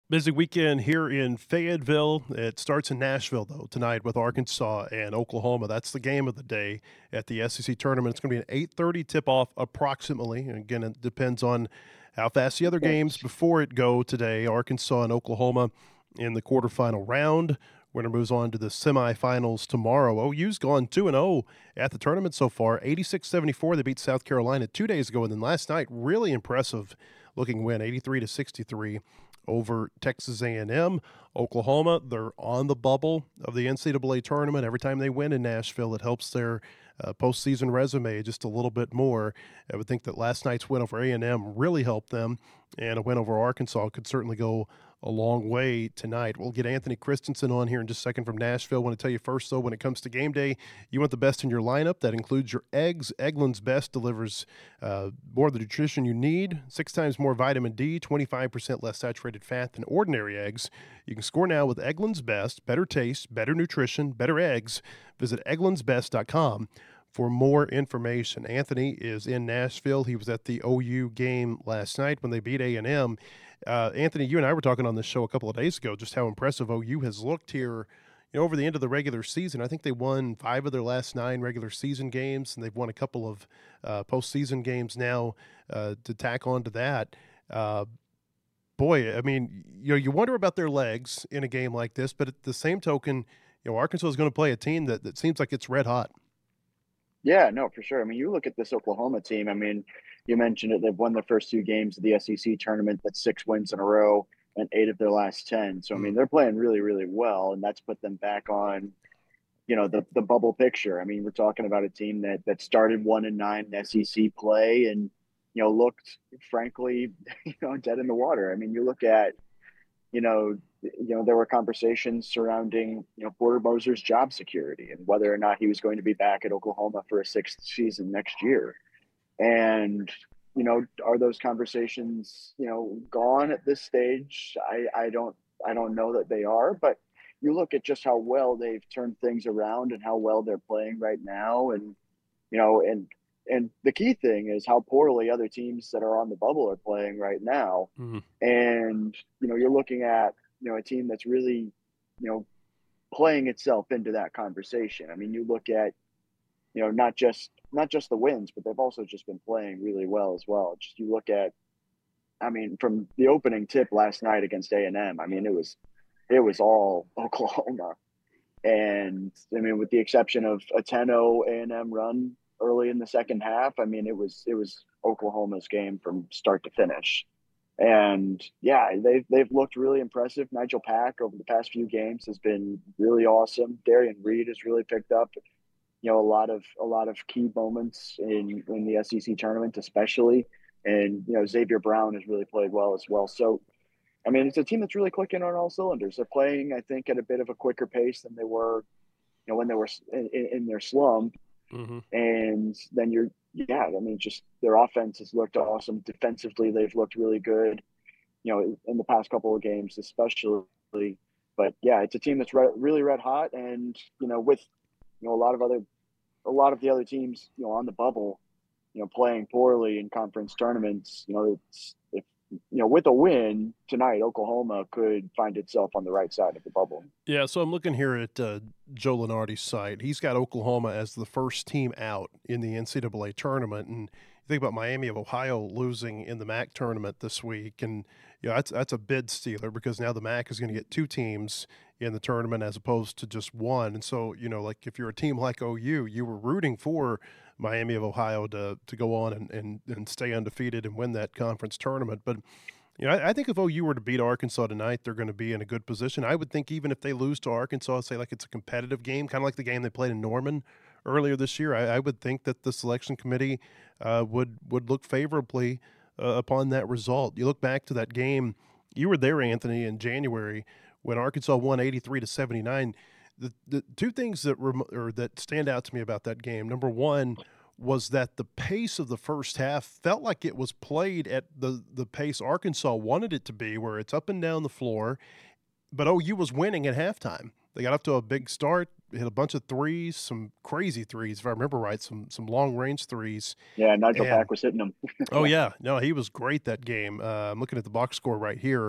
Busy weekend here in Fayetteville. It starts in Nashville, though, tonight with Arkansas and Oklahoma. That's the game of the day at the SEC tournament. It's going to be an 8:30 tip-off approximately. And again, it depends on how fast the other games Yes. before it go today. Arkansas and Oklahoma in the quarterfinal round. Winner moves on to the semifinals tomorrow. OU's gone 2-0 at the tournament so far, 86-74. They beat South Carolina 2 days ago, and then last night, really impressive looking win, 83-63 over Texas A&M. Oklahoma, they're on the bubble of the NCAA tournament. Every time they win in Nashville, it helps their postseason resume just a little bit more. I would think that last night's win over A&M really helped them, and a win over Arkansas could certainly go a long way tonight. We'll get Anthony Christensen on here in just a second from Nashville. I want to tell you first, though, when it comes to game day, you want the best in your lineup. That includes your eggs. Eggland's Best delivers more of the nutrition you need, 6 times more vitamin D, 25% less saturated fat than ordinary eggs. You can score now with Eggland's Best. Better taste, better nutrition, better eggs. Visit egglandsbest.com for more information. Anthony is in Nashville. He was at the OU game last night when they beat A&M. Anthony, you and I were talking on this show a couple of days ago just how impressive OU has looked here, over the end of the regular season. I think they won 5 of their last 9 regular season games, and they've won a couple of postseason games now to tack on to that. Uh, Boy, I mean, you wonder about their legs in a game like this, but at the same token, Arkansas is going to play a team that seems like it's red hot. Yeah, no, for sure. I mean, you look at this Oklahoma team. I mean, you mentioned it. They've won their first 2 games of the SEC tournament. That's 6 wins in a row and 8 of their last 10. So, I mean, they're playing really, really well, and that's put them back on, the bubble picture. I mean, we're talking about a team that started 1-9 in SEC play and, looked frankly, dead in the water. I mean, you look at, there were conversations surrounding, Porter Moser's job security and whether or not he was going to be back at Oklahoma for a 6th season next year. And, are those conversations, gone at this stage? I don't know that they are, but you look at just how well they've turned things around and how well they're playing right now. And, you know, and and the key thing is how poorly other teams that are on the bubble are playing right now. Mhm. And, you're looking at, a team that's really, you know, playing itself into that conversation. I mean, you look at, not just the wins, but they've also just been playing really well as well. Just you look at, I mean, from the opening tip last night against A&M, I mean, it was all Oklahoma. And I mean, with the exception of a 10-0 A&M run early in the second half, I mean, it was Oklahoma's game from start to finish. And yeah, they've looked really impressive. Nigel Pack over the past few games has been really awesome. Darian Reed has really picked up, a lot of key moments in the SEC tournament, especially. And Xavier Brown has really played well as well. So I mean, it's a team that's really clicking on all cylinders. They're playing, I think, at a bit of a quicker pace than they were, when they were in their slump. Mhm. And then yeah, I mean, just their offense has looked awesome. Defensively, they've looked really good, in the past couple of games, especially. But yeah, it's a team that's really red hot, and with a lot of the other teams, on the bubble, playing poorly in conference tournaments, it's if with a win tonight, Oklahoma could find itself on the right side of the bubble. Yeah, so I'm looking here at Joe Lenardi's site. He's got Oklahoma as the first team out in the NCAA tournament, and you think about Miami of Ohio losing in the MAC tournament this week, and that's a bid stealer because now the MAC is going to get 2 teams in the tournament as opposed to just one. And so like if you're a team like OU, you were rooting for Miami of Ohio to go on and stay undefeated and win that conference tournament, but I think if OU were to beat Arkansas tonight, they're going to be in a good position. I would think even if they lose to Arkansas, say like it's a competitive game, kind of like the game they played in Norman earlier this year, I would think that the selection committee would look favorably upon that result. You look back to that game, you were there, Anthony, in January when Arkansas won 83-79. The 2 things that stand out to me about that game, number one, was that the pace of the first half felt like it was played at the pace Arkansas wanted it to be, where it's up and down the floor, but OU was winning at halftime. They got up to a big start, hit a bunch of threes, some crazy threes, if I remember right, some long range threes. Yeah, Nigel And Pack was hitting them. oh yeah, no, he was great that game. I'm looking at the box score right here.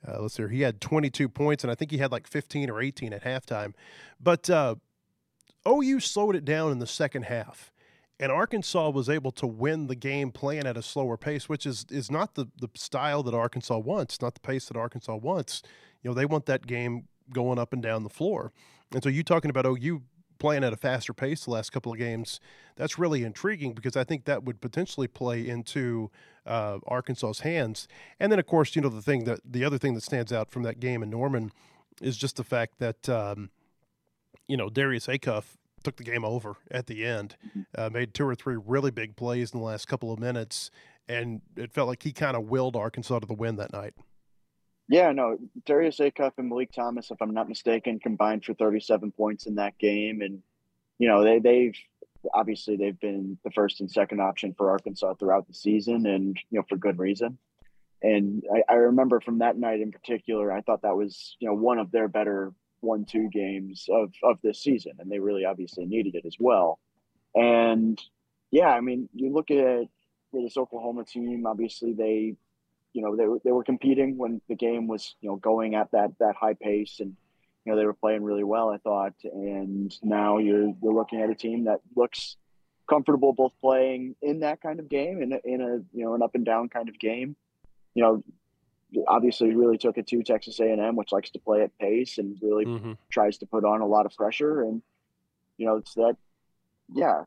Let's see here. He had 22 points, and I think he had like 15 or 18 at halftime. But OU slowed it down in the second half, and Arkansas was able to win the game playing at a slower pace, which is not the style that Arkansas wants, not the pace that Arkansas wants. They want that game going up and down the floor. And so you talking about OU playing at a faster pace the last couple of games, that's really intriguing because I think that would potentially play into Arkansas's hands. And then, of course, the other thing that stands out from that game in Norman is just the fact that Darius Acuff took the game over at the end, made 2 or 3 really big plays in the last couple of minutes, and it felt like he kind of willed Arkansas to the win that night. Yeah, no, Darius Acuff and Malik Thomas, if I'm not mistaken, combined for 37 points in that game. And, they've obviously they've been the first and second option for Arkansas throughout the season and, for good reason. And I remember from that night in particular, I thought that was, one of their better 1-2 games of this season. And they really obviously needed it as well. And yeah, I mean, you look at this Oklahoma team, obviously they were competing when the game was, going at that high pace and, they were playing really well, I thought. And now you're looking at a team that looks comfortable both playing in that kind of game and in an up and down kind of game. Obviously really took it to Texas A&M, which likes to play at pace and really tries to put on a lot of pressure. And, it's that, yeah.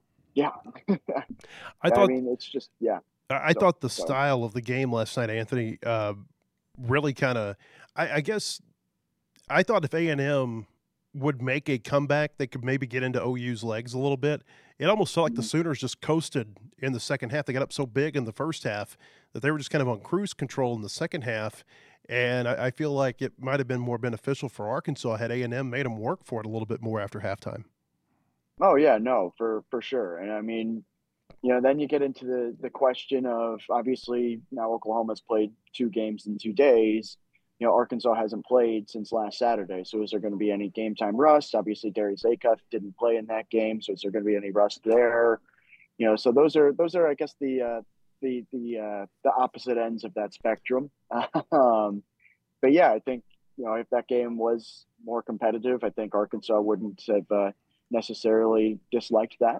I mean, it's just, yeah. I thought the style of the game last night, Anthony, really kind of, I guess, I thought if A&M would make a comeback, they could maybe get into OU's legs a little bit. It almost felt like the Sooners just coasted in the second half. They got up so big in the first half that they were just kind of on cruise control in the second half. And I feel like it might have been more beneficial for Arkansas had A&M made them work for it a little bit more after halftime. Oh, yeah, no, for sure. And I mean, then you get into the question of obviously now Oklahoma's played 2 games in 2 days. Arkansas hasn't played since last Saturday. So is there going to be any game time rust? Obviously, Darius Acuff didn't play in that game. So is there going to be any rust there? So those are, I guess, the opposite ends of that spectrum. But yeah, I think, if that game was more competitive, I think Arkansas wouldn't have necessarily disliked that.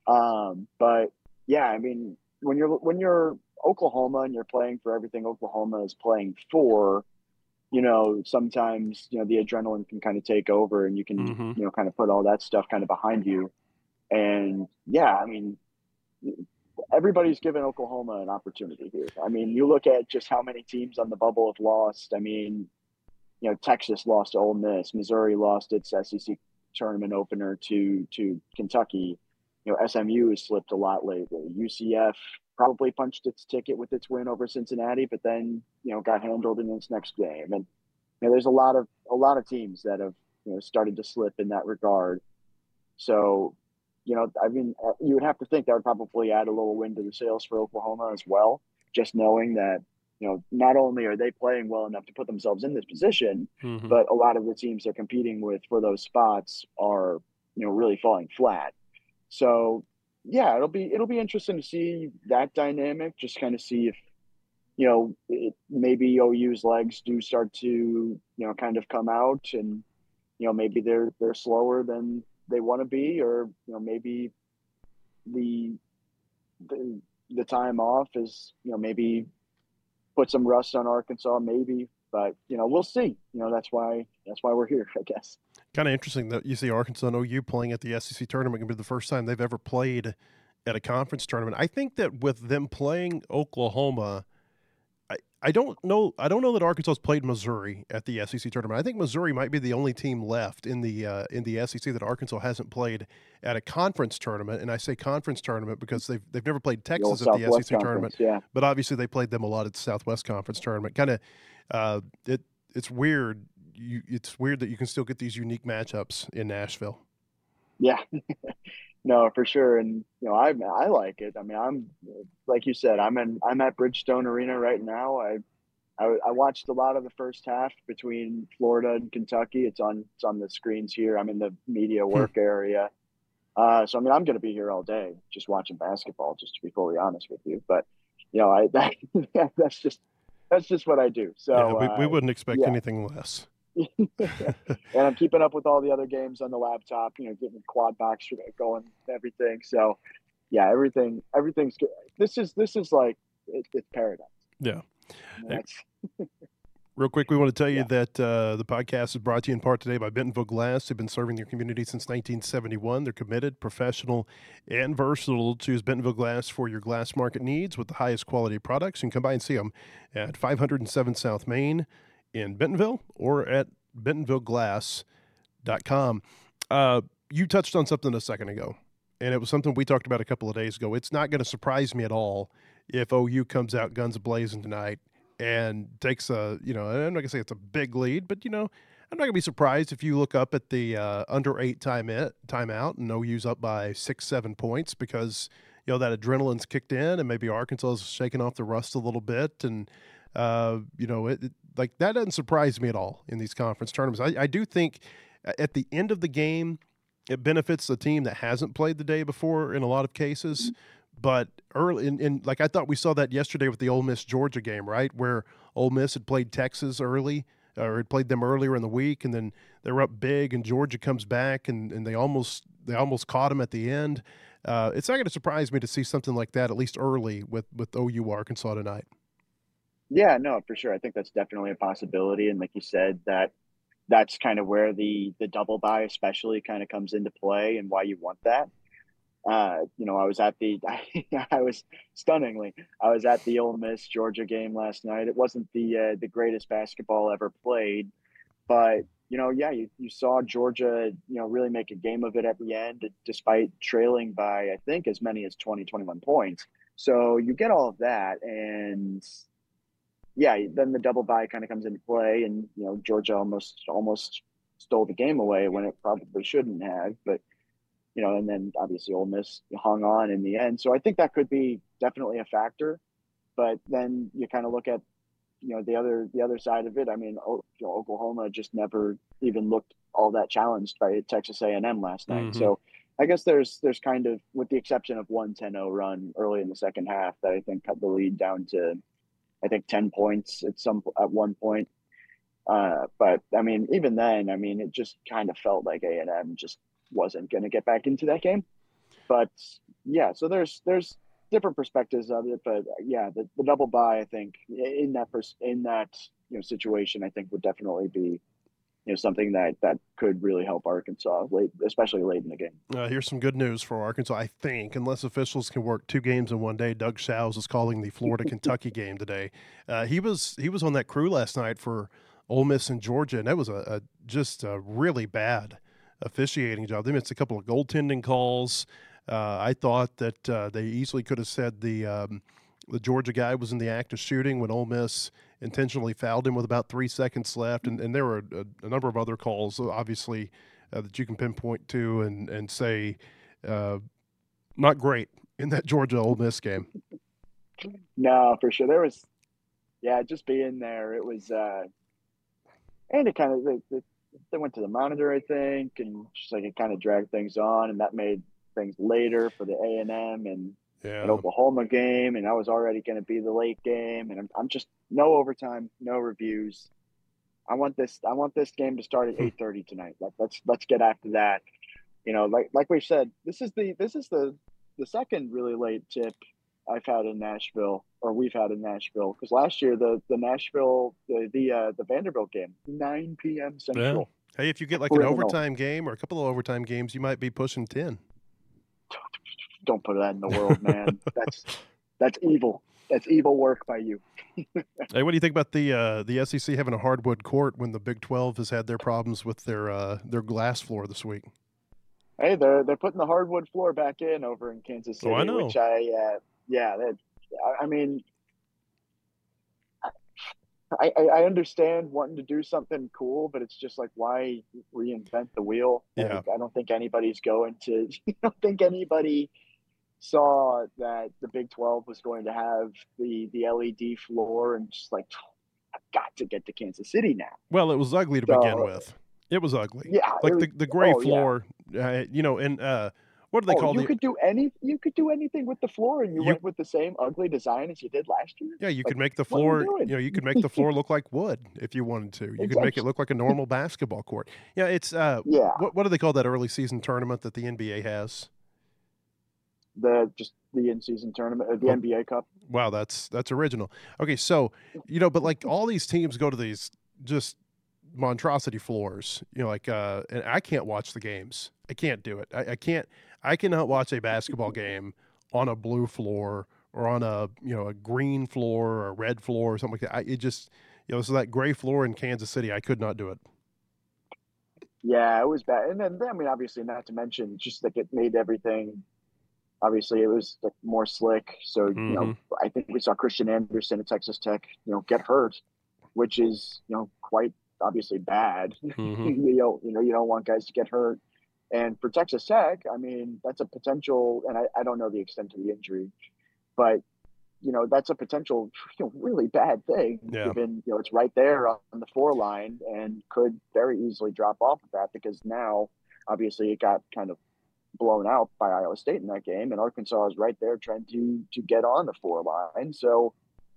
But yeah, I mean, when you're Oklahoma and you're playing for everything Oklahoma is playing for, sometimes, the adrenaline can kind of take over and you can, kind of put all that stuff kind of behind you. And yeah, I mean, everybody's given Oklahoma an opportunity here. I mean, you look at just how many teams on the bubble have lost. I mean, Texas lost to Ole Miss, Missouri lost its SEC tournament opener to Kentucky. SMU has slipped a lot lately. UCF probably punched its ticket with its win over Cincinnati, but then got handled in its next game. And there's a lot of teams that have started to slip in that regard. So I mean, you would have to think that would probably add a little wind to the sails for Oklahoma as well. Just knowing that not only are they playing well enough to put themselves in this position, but a lot of the teams they're competing with for those spots are really falling flat. So yeah, it'll be interesting to see that dynamic. Just kind of see if maybe OU's legs do start to kind of come out, and maybe they're slower than they want to be, or maybe the time off is maybe put some rust on Arkansas, maybe. But we'll see. That's why we're here, I guess. Kind of interesting that you see Arkansas and OU playing at the SEC tournament. It can be the first time they've ever played at a conference tournament. I think that with them playing Oklahoma, I don't know that Arkansas's played Missouri at the SEC tournament. I think Missouri might be the only team left in the SEC that Arkansas hasn't played at a conference tournament. And I say conference tournament because they've never played Texas at the SEC tournament. Yeah. But obviously they played them a lot at the Southwest Conference tournament. Kind of it's weird. It's weird that you can still get these unique matchups in Nashville. Yeah. No, for sure. And I like it. I mean, I'm like you said, I'm at Bridgestone Arena right now. I watched a lot of the first half between Florida and Kentucky. It's on the screens here. I'm in the media work area. So I mean, I'm going to be here all day just watching basketball, just to be fully honest with you. But that's just that's just what I do. Yeah, So we wouldn't expect yeah. anything less. And I'm keeping up with all the other games on the laptop, getting the quad box going and everything. So yeah, everything's good. This is like it's paradise. Yeah. Hey, That's real quick, we want to tell you yeah. that the podcast is brought to you in part today by Bentonville Glass. They've been serving their community since 1971. They're committed, professional, and versatile. Choose Bentonville Glass for your glass market needs with the highest quality products. You can come by and see them at 507 South Main in Bentonville or at bentonvilleglass.com. You touched on something a second ago, and it was something we talked about a couple of days ago. It's not going to surprise me at all if OU comes out guns blazing tonight and takes I'm not going to say it's a big lead, but, I'm not going to be surprised if you look up at the under 8 timeout and OU's up by 6-7 points because, that adrenaline's kicked in and maybe Arkansas is shaking off the rust a little bit. And, like that doesn't surprise me at all in these conference tournaments. I do think at the end of the game, it benefits the team that hasn't played the day before in a lot of cases. But early in like I thought we saw that yesterday with the Ole Miss Georgia game, right? Where Ole Miss had played Texas early or had played them earlier in the week, and then they were up big, and Georgia comes back and they almost caught them at the end. It's not going to surprise me to see something like that at least early with OU Arkansas tonight. Yeah, no, for sure. I think that's definitely a possibility. And like you said, that's kind of where the double bye especially kind of comes into play and why you want that. I was at the I was stunningly I was at the Ole Miss Georgia game last night. It wasn't the greatest basketball ever played, but yeah, you saw Georgia, really make a game of it at the end, despite trailing by I think as many as 20, 21 points. So you get all of that, and yeah, then the double bye kind of comes into play, and Georgia almost stole the game away when it probably shouldn't have, but and then obviously Ole Miss hung on in the end. So I think that could be definitely a factor. But then you kind of look at the other side of it. I mean, Oklahoma just never even looked all that challenged by Texas A&M last night. Mm-hmm. So I guess there's kind of, with the exception of one 10-0 run early in the second half, that I think cut the lead down to I think 10 points at one point. But I mean, even then, I mean, it just kind of felt like A&M just wasn't going to get back into that game. But yeah, so there's different perspectives of it, but yeah, the double bye, I think in that situation, I think would definitely be something that could really help Arkansas late, especially late in the game. Here's some good news for Arkansas. I think, unless officials can work 2 games in one day, Doug Shows is calling the Florida Kentucky game today. He was on that crew last night for Ole Miss and Georgia, and that was just a really bad officiating job. They missed a couple of goaltending calls. I thought that they easily could have said the Georgia guy was in the act of shooting when Ole Miss intentionally fouled him with about 3 seconds left, and there were a number of other calls, obviously, that you can pinpoint to and say not great in that Georgia Ole Miss game. No, for sure. There was, just being there, it was, and it kind of they went to the monitor, I think, and just like it kind of dragged things on, and that made things later for the A&M and an Oklahoma game, and that was already going to be the late game, and I'm just no overtime, no reviews. I want this game to start at 8:30 tonight. Let's get after that. Like we said, this is the second really late tip I've had in Nashville, or we've had in Nashville, because last year the Nashville the Vanderbilt game 9 p.m. Central. Yeah. Hey, if you get like an overtime game or a couple of overtime games, you might be pushing 10. Don't put that in the world, man. That's evil. That's evil work by you. Hey, what do you think about the SEC having a hardwood court when the Big 12 has had their problems with their glass floor this week? Hey, they're putting the hardwood floor back in over in Kansas City, I know. which I mean, I understand wanting to do something cool, but it's just like, why reinvent the wheel? Yeah. Like, I don't think anybody's going to. I don't think anybody saw that the Big 12 was going to have the LED floor, and just like, I've got to get to Kansas City now. Well, it was ugly to begin with. It was ugly. Yeah, like the gray floor. And what do they Oh, call you the could do anything with the floor, and you you went with the same ugly design as you did last year? yeah, you Like, could make the what are we floor, doing? you could make the floor look like wood if you wanted to. You It's could like make it look like a normal basketball court. Yeah, it's yeah, what do they call that early season tournament that the NBA has? the in-season tournament, or the Well, NBA Cup. wow, that's original. Okay, so, but like all these teams go to these just monstrosity floors, and I can't watch the games. I can't do it. I can't. I cannot watch a basketball game on a blue floor or on a green floor or a red floor or something like that. It just so that gray floor in Kansas City, I could not do it. Yeah, it was bad. And then I mean, obviously, not to mention just like it made everything. Obviously, it was like more slick. So Mm-hmm. I think we saw Christian Anderson at Texas Tech, get hurt, which is quite obviously bad. Mm-hmm. You don't want guys to get hurt. And for Texas Tech, I mean, that's a potential. And I don't know the extent of the injury, but that's a potential really bad thing Yeah. given it's right there on the four line and could very easily drop off of that because now obviously it got kind of blown out by Iowa State in that game, and Arkansas is right there trying to get on the four line. So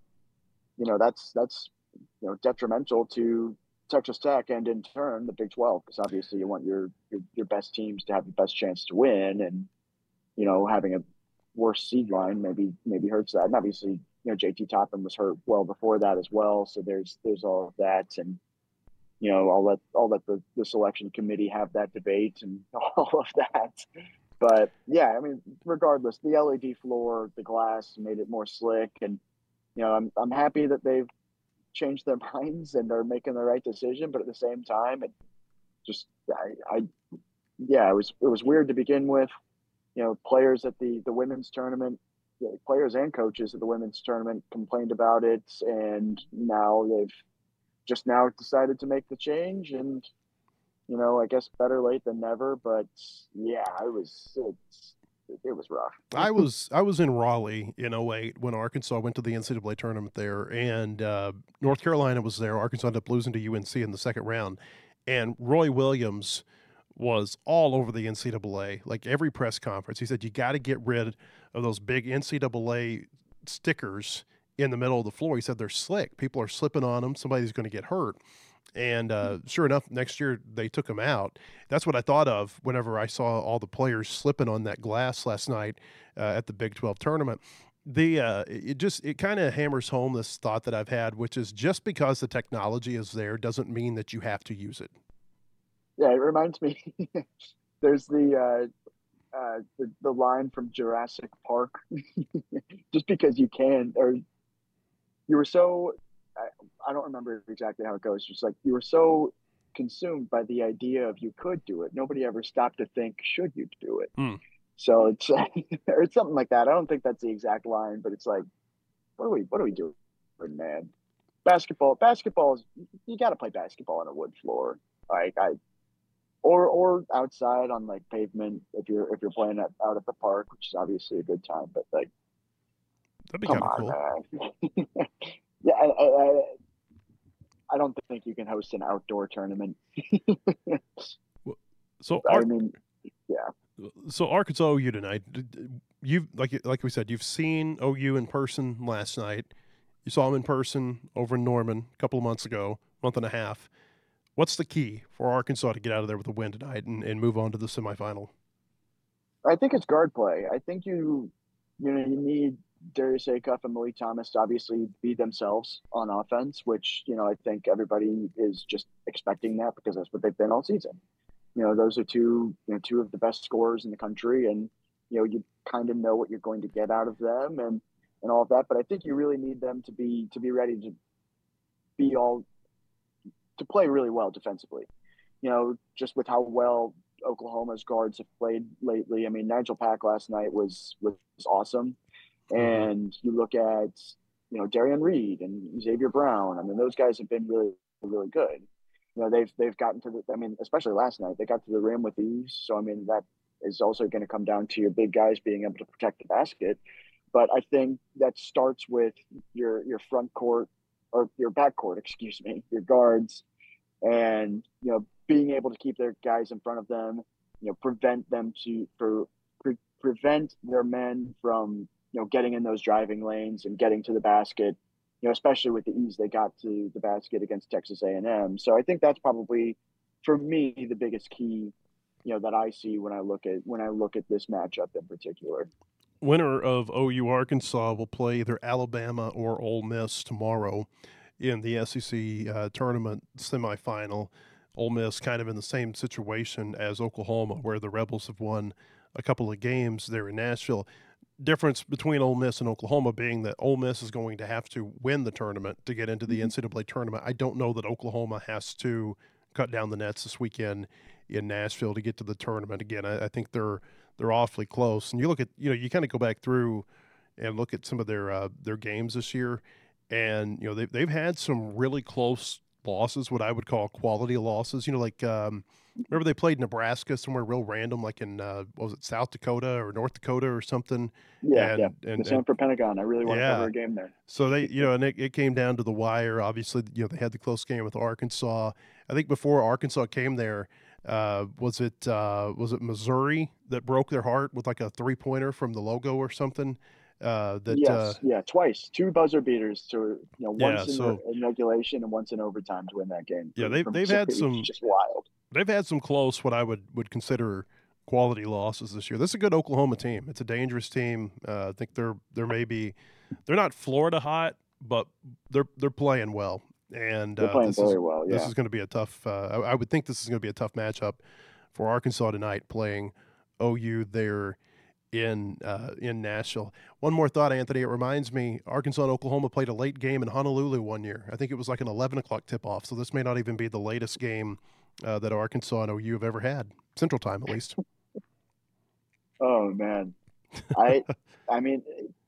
that's detrimental to Texas Tech and in turn the Big 12 because obviously you want your best teams to have the best chance to win, and having a worse seed line maybe hurts that. And obviously JT Toppin was hurt well before that as well, so there's all of that, and I'll let the selection committee have that debate and all of that. But yeah, I mean, regardless, the LED floor, the glass made it more slick, and I'm happy that they've changed their minds and they're making the right decision. But at the same time, it just yeah, it was weird to begin with. Players at the women's tournament, players and coaches at the women's tournament complained about it, and now they've just now decided to make the change. And I guess better late than never. But yeah, it was rough. I was in Raleigh in '08 when Arkansas went to the NCAA tournament there, and North Carolina was there. Arkansas ended up losing to UNC in the second round, and Roy Williams was all over the NCAA. Like every press conference, he said, "You got to get rid of those big NCAA stickers in the middle of the floor." He said they're slick. People are slipping on them. Somebody's going to get hurt. And sure enough, next year they took him out. That's what I thought of whenever I saw all the players slipping on that glass last night at the Big 12 tournament. It kind of hammers home this thought that I've had, which is just because the technology is there doesn't mean that you have to use it. Yeah, it reminds me. There's the line from Jurassic Park. Just because you can, or you were so I don't remember exactly how it goes. Just like you were so consumed by the idea of you could do it, nobody ever stopped to think, should you do it? Hmm. So it's or it's something like that. I don't think that's the exact line, but it's like, what are we doing, man? Basketball is, you got to play basketball on a wood floor, like or outside on like pavement if you're playing out at the park, which is obviously a good time. But like, That'd be come kind of on, cool. man. Yeah, I don't think you can host an outdoor tournament. So, I mean, yeah. so Arkansas OU tonight. You've like we said, you've seen OU in person last night. You saw them in person over in Norman a couple of months ago, month and a half. What's the key for Arkansas to get out of there with a win tonight and move on to the semifinal? I think it's guard play. I think you need Darius Acuff and Malik Thomas to obviously be themselves on offense, which I think everybody is just expecting that because that's what they've been all season. Those are two of the best scorers in the country, and you kind of know what you're going to get out of them and all of that. But I think you really need them to be ready to be all to play really well defensively. Just with how well Oklahoma's guards have played lately. I mean, Nigel Pack last night was awesome, Mm-hmm. and you look at Darian Reed and Xavier Brown. I mean, those guys have been really really good. They've gotten to the. I mean, especially last night, they got to the rim with ease. So I mean, that is also going to come down to your big guys being able to protect the basket. But I think that starts with your front court or your back court, excuse me, your guards, and being able to keep their guys in front of them, prevent them prevent their men from getting in those driving lanes and getting to the basket. Especially with the ease they got to the basket against Texas A&M. So I think that's probably, for me, the biggest key, that I see when I look at this matchup in particular. Winner of OU Arkansas will play either Alabama or Ole Miss tomorrow in the SEC tournament semifinal. Ole Miss kind of in the same situation as Oklahoma, where the Rebels have won a couple of games there in Nashville. Difference between Ole Miss and Oklahoma being that Ole Miss is going to have to win the tournament to get into the NCAA tournament. I don't know that Oklahoma has to cut down the nets this weekend in Nashville to get to the tournament. Again, I think they're awfully close. And you look at you kind of go back through and look at some of their games this year, and they've had some really close losses, what I would call quality losses. Like remember they played Nebraska somewhere real random, like in what was it, South Dakota or North Dakota or something? Yeah. The Sanford Pentagon. I really want to cover a game there. So they, and it came down to the wire. Obviously, they had the close game with Arkansas. I think before Arkansas came there, was it Missouri that broke their heart with like a 3-pointer from the logo or something? Twice, 2 buzzer beaters to once in regulation and once in overtime to win that game. They've had some just wild. They've had some close, what I would consider quality losses this year. This is a good Oklahoma team. It's a dangerous team. I think they're not Florida hot, but they're playing well. And they're playing very well. Yeah. This is going to be a tough. I would think this is going to be a tough matchup for Arkansas tonight, playing OU there in Nashville. One more thought, Anthony. It reminds me, Arkansas and Oklahoma played a late game in Honolulu one year. I think it was like an 11 o'clock tip-off, so this may not even be the latest game that Arkansas and OU have ever had, Central Time at least. Oh man, I mean,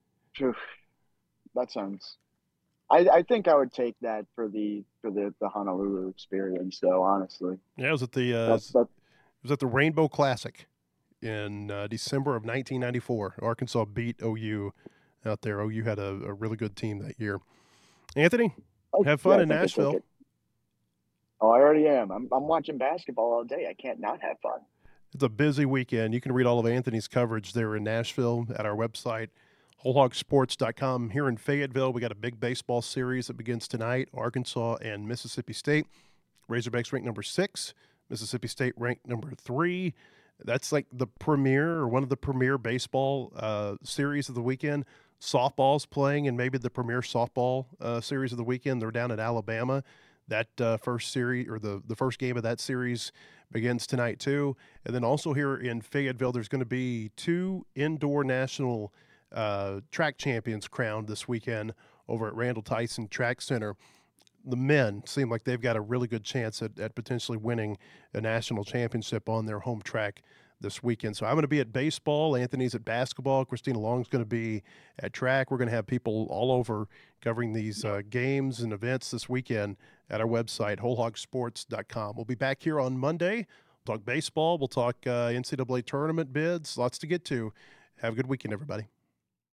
that sounds. I think I would take that for the Honolulu experience, though. Honestly, yeah, it was at the Rainbow Classic in December of 1994. Arkansas beat OU out there. OU had a really good team that year. Anthony, have fun in Nashville. Oh, I already am. I'm watching basketball all day. I can't not have fun. It's a busy weekend. You can read all of Anthony's coverage there in Nashville at our website, wholehogsports.com. Here in Fayetteville, we got a big baseball series that begins tonight, Arkansas and Mississippi State. Razorbacks ranked number 6, Mississippi State ranked number 3. That's like the premier or one of the premier baseball series of the weekend. Softball's playing in maybe the premier softball series of the weekend. They're down at Alabama. That first series, or the first game of that series, begins tonight too. And then also here in Fayetteville, there's going to be 2 indoor national track champions crowned this weekend over at Randall Tyson Track Center. The men seem like they've got a really good chance at potentially winning a national championship on their home track this weekend. So I'm going to be at baseball. Anthony's at basketball. Christina Long's going to be at track. We're going to have people all over covering these games and events this weekend at our website, wholehogsports.com. We'll be back here on Monday. We'll talk baseball. We'll talk NCAA tournament bids. Lots to get to. Have a good weekend, everybody.